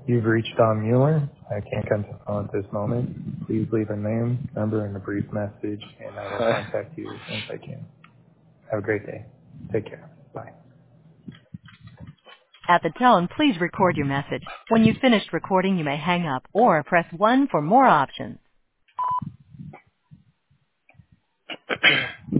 You've reached Don Mueller. I can't come to the phone at this moment. Please leave a name, number, and a brief message, and I will contact you as soon as I can. Have a great day. Take care. Bye. At the tone, please record your message. When you've finished recording, you may hang up or press 1 for more options.